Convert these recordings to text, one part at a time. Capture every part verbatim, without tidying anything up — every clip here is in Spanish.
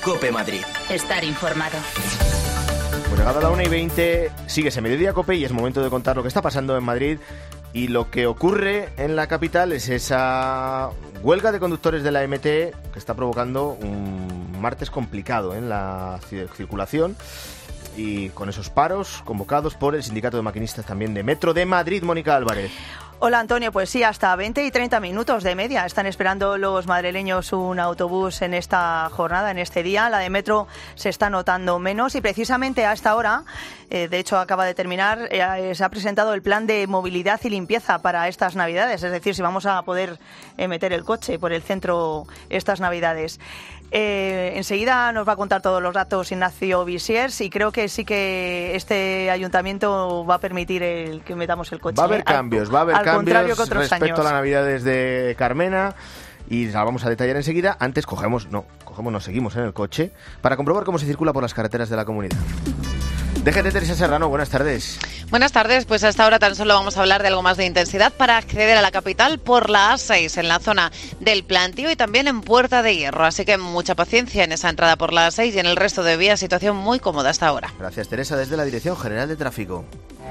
COPE Madrid. Estar informado. Pues llegado a la una y veinte, sigue ese Mediodía COPE y es momento de contar lo que está pasando en Madrid. Y lo que ocurre en la capital es esa huelga de conductores de la M T que está provocando un martes complicado en la circulación, y con esos paros convocados por el Sindicato de Maquinistas también de Metro de Madrid. Mónica Álvarez. Hola Antonio, pues sí, hasta veinte y treinta minutos de media están esperando los madrileños un autobús en esta jornada, en este día. La de Metro se está notando menos y precisamente a esta hora, eh, de hecho acaba de terminar, eh, se ha presentado el plan de movilidad y limpieza para estas Navidades, es decir, si vamos a poder eh, meter el coche por el centro estas Navidades. Eh, enseguida nos va a contar todos los datos Ignacio Visiers y creo que sí que este ayuntamiento va a permitir el que metamos el coche. Va a haber ¿eh? cambios, al, va a haber al cambios que otros respecto años. a la Navidades de Carmena, y la vamos a detallar enseguida. Antes cogemos, no, cogemos, nos seguimos en el coche para comprobar cómo se circula por las carreteras de la comunidad. D G T, Teresa Serrano, buenas tardes. Buenas tardes, pues hasta ahora tan solo vamos a hablar de algo más de intensidad para acceder a la capital por la A seis en la zona del Plantío y también en Puerta de Hierro, así que mucha paciencia en esa entrada por la A seis y en el resto de vías, situación muy cómoda hasta ahora. Gracias, Teresa, desde la Dirección General de Tráfico.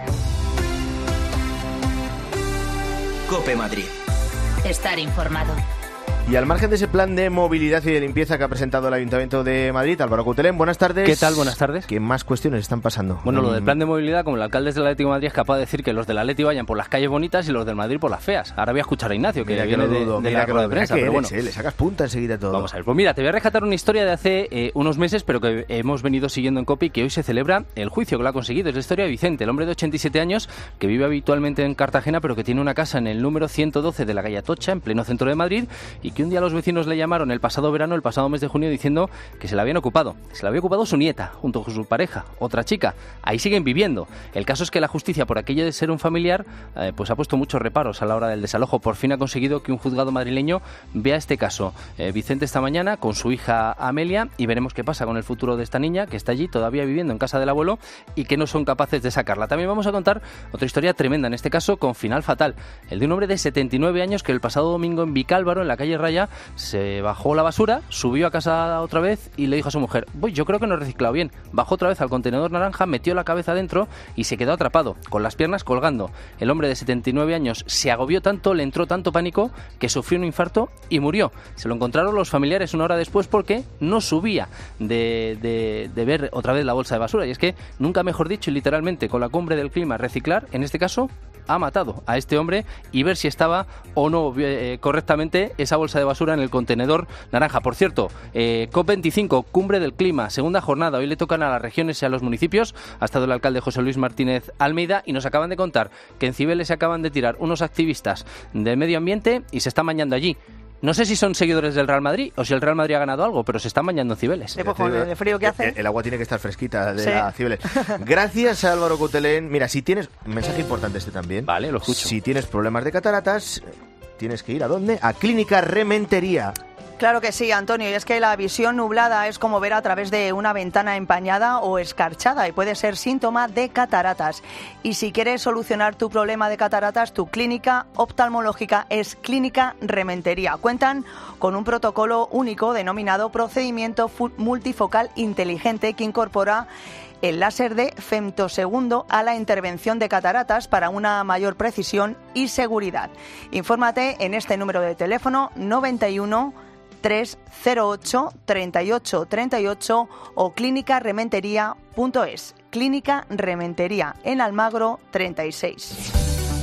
COPE Madrid. Estar informado. Y al margen de ese plan de movilidad y de limpieza que ha presentado el Ayuntamiento de Madrid, Álvaro Coutelén, buenas tardes. ¿Qué tal? Buenas tardes. ¿Qué más cuestiones están pasando? Bueno, mm. lo del plan de movilidad, como el alcalde del Atlético de Madrid es capaz de decir que los del Atleti vayan por las calles bonitas y los del Madrid por las feas. Ahora voy a escuchar a Ignacio, que Mira viene que lo de, dudo, de mira la que rueda lo de prensa, que pero eres, bueno. eh, le sacas punta enseguida todo. Vamos a ver, pues mira, te voy a rescatar una historia de hace eh, unos meses, pero que hemos venido siguiendo en COPE y que hoy se celebra el juicio que lo ha conseguido. Es la historia de Vicente, el hombre de ochenta y siete años que vive habitualmente en Cartagena, pero que tiene una casa en el número ciento doce de la calle Atocha, en pleno centro de Madrid, y que un día los vecinos le llamaron el pasado verano, el pasado mes de junio, diciendo que se la habían ocupado. Se la había ocupado su nieta, junto con su pareja, otra chica. Ahí siguen viviendo. El caso es que la justicia, por aquello de ser un familiar, eh, pues ha puesto muchos reparos a la hora del desalojo. Por fin ha conseguido que un juzgado madrileño vea este caso. Eh, Vicente esta mañana con su hija Amelia, y veremos qué pasa con el futuro de esta niña, que está allí todavía viviendo en casa del abuelo y que no son capaces de sacarla. También vamos a contar otra historia tremenda, en este caso con final fatal. El de un hombre de setenta y nueve años que el pasado domingo en Vicálvaro, en la calle Raya, se bajó la basura, subió a casa otra vez y le dijo a su mujer: voy, yo creo que no he reciclado bien. Bajó otra vez al contenedor naranja, metió la cabeza dentro y se quedó atrapado, con las piernas colgando. El hombre de setenta y nueve años se agobió tanto, le entró tanto pánico, que sufrió un infarto y murió. Se lo encontraron los familiares una hora después porque no subía de, de, de ver otra vez la bolsa de basura. Y es que, nunca mejor dicho, y literalmente con la cumbre del clima, reciclar, en este caso, ha matado a este hombre, y ver si estaba o no eh, correctamente esa bolsa de basura en el contenedor naranja. Por cierto, eh, COP veinticinco, cumbre del clima, segunda jornada. Hoy le tocan a las regiones y a los municipios. Ha estado el alcalde José Luis Martínez Almeida y nos acaban de contar que en Cibeles se acaban de tirar unos activistas del medio ambiente y se están bañando allí. No sé si son seguidores del Real Madrid o si el Real Madrid ha ganado algo, pero se están bañando en Cibeles. Sí, pues con el frío que hace. El, el agua tiene que estar fresquita de sí. la Cibeles. Gracias a Álvaro Coutelén. Mira, si tienes... Mensaje importante este también. Vale, lo escucho. Si tienes problemas de cataratas, tienes que ir ¿a dónde? A Clínica Rementería. Claro que sí, Antonio, y es que la visión nublada es como ver a través de una ventana empañada o escarchada y puede ser síntoma de cataratas. Y si quieres solucionar tu problema de cataratas, tu clínica oftalmológica es Clínica Rementería. Cuentan con un protocolo único denominado Procedimiento Multifocal Inteligente que incorpora el láser de femtosegundo a la intervención de cataratas para una mayor precisión y seguridad. Infórmate en este número de teléfono noventa y uno tres cero ocho treinta y ocho treinta y ocho o clínica rementería punto es. Clínica Rementería en Almagro treinta y seis.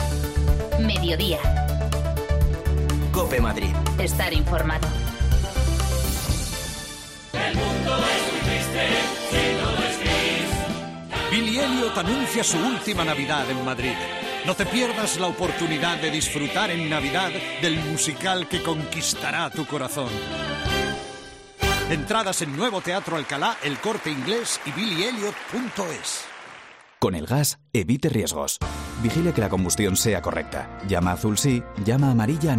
Mediodía. COPE Madrid. Estar informado. El mundo es muy triste si todo es gris. Billy Elliot anuncia su última Navidad en Madrid. No te pierdas la oportunidad de disfrutar en Navidad del musical que conquistará tu corazón. Entradas en Nuevo Teatro Alcalá, El Corte Inglés y billy elliot punto es. Con el gas, evite riesgos. Vigile que la combustión sea correcta. Llama azul sí, llama amarilla no.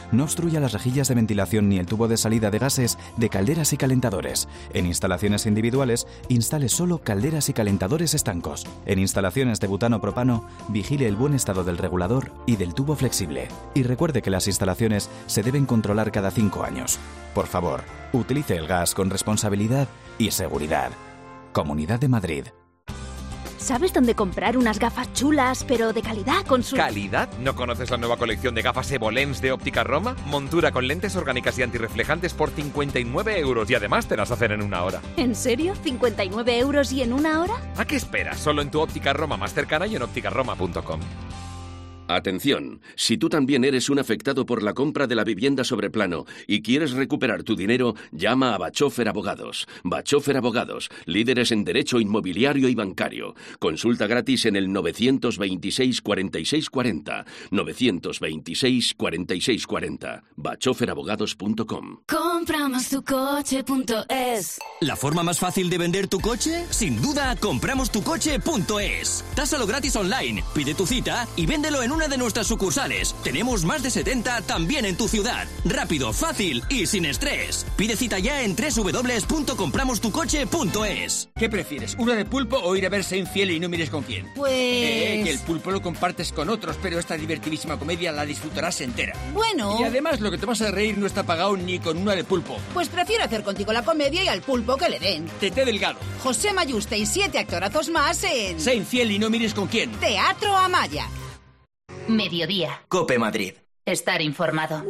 no obstruya las rejillas de ventilación ni el tubo de salida de gases de calderas y calentadores. En instalaciones individuales, instale solo calderas y calentadores estancos. En instalaciones de butano-propano, vigile el buen estado del regulador y del tubo flexible. Y recuerde que las instalaciones se deben controlar cada cinco años. Por favor, utilice el gas con responsabilidad y seguridad. Comunidad de Madrid. ¿Sabes dónde comprar unas gafas chulas, pero de calidad con su... ¿Calidad? ¿No conoces la nueva colección de gafas Evolens de Óptica Roma? Montura con lentes orgánicas y antirreflejantes por cincuenta y nueve euros y además te las hacen en una hora. ¿En serio? ¿cincuenta y nueve euros y en una hora? ¿A qué esperas? Solo en tu Óptica Roma más cercana y en óptica roma punto com. Atención, si tú también eres un afectado por la compra de la vivienda sobre plano y quieres recuperar tu dinero, llama a Bachofer Abogados. Bachofer Abogados, líderes en derecho inmobiliario y bancario. Consulta gratis en el novecientos veintiséis, cuarenta y seis cuarenta. novecientos veintiséis, cuarenta y seis cuarenta. bachofer abogados punto com. compramos tu coche punto es. ¿La forma más fácil de vender tu coche? Sin duda, compramos tu coche punto es. Tásalo gratis online, pide tu cita y véndelo en una de nuestras sucursales. Tenemos más de setenta también en tu ciudad. Rápido, fácil y sin estrés. Pide cita ya en doble u doble u doble u punto compramos tu coche punto es. ¿Qué prefieres, una de pulpo o ir a verse infiel y no mires con quién? Pues... Eh, que el pulpo lo compartes con otros, pero esta divertidísima comedia la disfrutarás entera. Bueno... Y además lo que te vas a reír no está pagado ni con una de pulpo. Pues prefiero hacer contigo la comedia y al pulpo que le den. Tete Delgado, José Mayuste y siete actorazos más en... Sé infiel y no mires con quién. Teatro Amaya. Mediodía. Cope Madrid. Estar informado.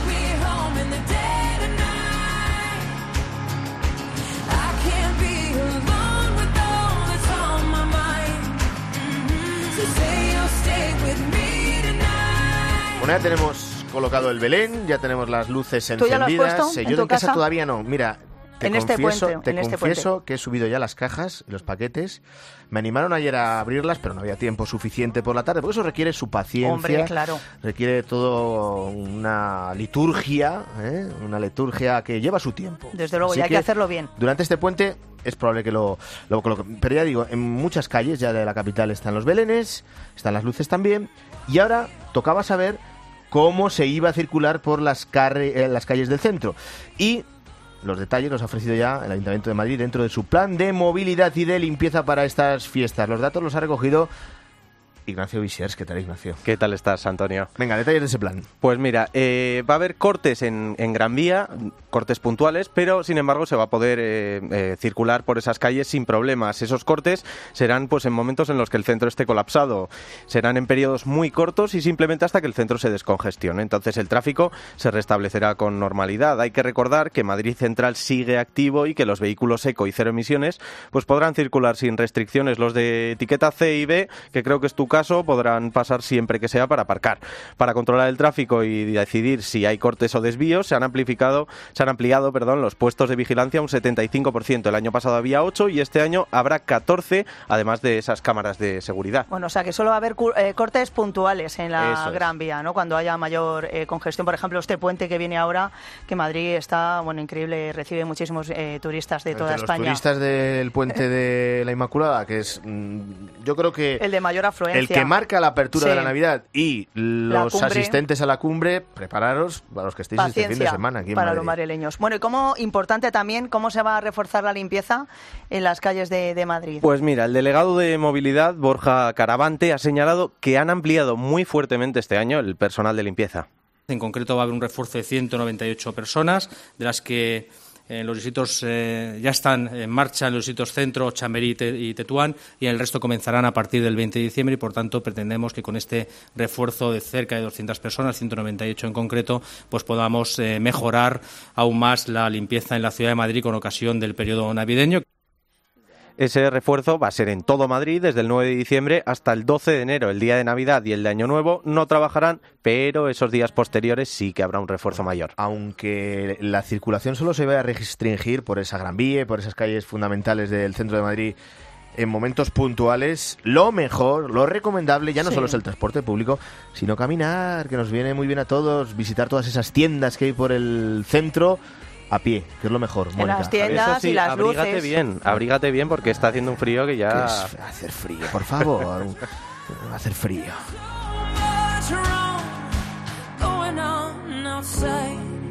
Bueno, ya tenemos colocado el Belén, ya tenemos las luces ¿Tú ya lo has encendidas. puesto Eh, en Yo tu en casa casa? todavía no. Mira, te En este confieso, puente, te en este confieso puente. que he subido ya las cajas y los paquetes. Me animaron ayer a abrirlas, pero no había tiempo suficiente por la tarde, porque eso requiere su paciencia. Hombre, claro. Requiere todo una liturgia, ¿eh? Una liturgia que lleva su tiempo. Desde luego, Así y hay que hacerlo bien. Durante este puente es probable que lo, lo coloque. Pero ya digo, en muchas calles ya de la capital están los belenes, están las luces también, y ahora tocaba saber cómo se iba a circular por las, carre, eh, las calles del centro. Y los detalles los ha ofrecido ya el Ayuntamiento de Madrid dentro de su plan de movilidad y de limpieza para estas fiestas. Los datos los ha recogido Ignacio Visiers. ¿Qué tal, Ignacio? ¿Qué tal estás, Antonio? Venga, detalles de ese plan. Pues mira, eh, va a haber cortes en, en Gran Vía, cortes puntuales, pero sin embargo se va a poder eh, eh, circular por esas calles sin problemas. Esos cortes serán pues en momentos en los que el centro esté colapsado. Serán en periodos muy cortos y simplemente hasta que el centro se descongestione. Entonces el tráfico se restablecerá con normalidad. Hay que recordar que Madrid Central sigue activo y que los vehículos eco y cero emisiones pues podrán circular sin restricciones. Los de etiqueta C y B, que creo que es tu caso, podrán pasar siempre que sea para aparcar. Para controlar el tráfico y decidir si hay cortes o desvíos, se han amplificado, se han ampliado, perdón, los puestos de vigilancia un setenta y cinco por ciento. El año pasado había ocho y este año habrá catorce, además de esas cámaras de seguridad. Bueno, o sea que solo va a haber eh, cortes puntuales en la Eso es. Gran Vía, ¿no? Cuando haya mayor eh, congestión. Por ejemplo, este puente que viene ahora, que Madrid está, bueno, increíble, recibe muchísimos eh, turistas de Entre toda los España. turistas del puente de la Inmaculada, que es, mm, yo creo que El de mayor afluencia. el que marca la apertura Sí. de la Navidad, y los cumbre. asistentes a la cumbre, prepararos para los que estéis este fin de Paciencia semana aquí en para Madrid. los madrileños. Bueno, y como importante también, ¿cómo se va a reforzar la limpieza en las calles de, de Madrid? Pues mira, el delegado de movilidad, Borja Caravante, ha señalado que han ampliado muy fuertemente este año el personal de limpieza. En concreto va a haber un refuerzo de ciento noventa y ocho personas, de las que eh, los distritos eh, ya están en marcha en los distritos Centro, Chamberí y, Te- y Tetuán, y el resto comenzarán a partir del veinte de diciembre y, por tanto, pretendemos que con este refuerzo de cerca de doscientas personas, ciento noventa y ocho en concreto, pues podamos eh, mejorar aún más la limpieza en la ciudad de Madrid con ocasión del periodo navideño. Ese refuerzo va a ser en todo Madrid desde el nueve de diciembre hasta el doce de enero. El día de Navidad y el de Año Nuevo no trabajarán, pero esos días posteriores sí que habrá un refuerzo mayor. Aunque la circulación solo se va a restringir por esa Gran Vía, por esas calles fundamentales del centro de Madrid en momentos puntuales, lo mejor, lo recomendable ya no Sí. solo es el transporte público, sino caminar, que nos viene muy bien a todos, visitar todas esas tiendas que hay por el centro a pie, que es lo mejor, En Mónica. las tiendas Eso sí, y las abrígate luces. bien, abrígate bien porque está haciendo un frío que Que ya... es hacer frío, por favor. Va a hacer frío. outside.